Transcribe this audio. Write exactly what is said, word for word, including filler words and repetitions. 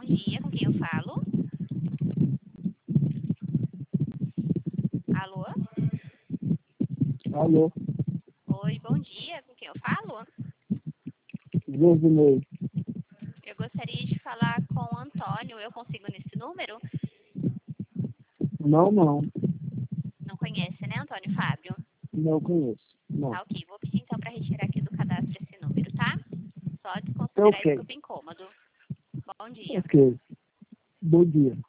dia, com quem eu falo? Alô? Alô, Oi, bom dia, com quem eu falo? Josinei. Eu gostaria de falar com o Antônio. Eu consigo nesse número? Não, não, Não conhece, né, Antônio Fábio? não conheço. Não. Tá, ok. Vou pedir então para retirar aqui do cadastro esse número, tá? Só Tá desconsiderar ok, desculpa incômodo. Bom dia. ok. Bom dia.